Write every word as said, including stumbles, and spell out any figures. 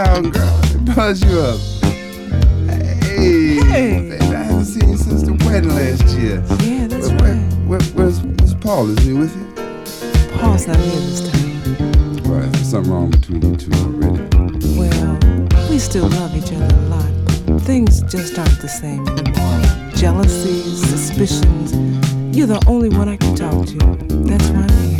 down, girl. Buzz you up. Hey, Hey. baby, I haven't seen you since the wedding last year. Yeah, that's Where, right. where, where, where's, where's Paul? Is he with you? Paul's not here this time. All right, there's something wrong between you two already. Well, we still love each other a lot, but things just aren't the same anymore. Jealousies, suspicions. You're the only one I can talk to. That's why I'm here.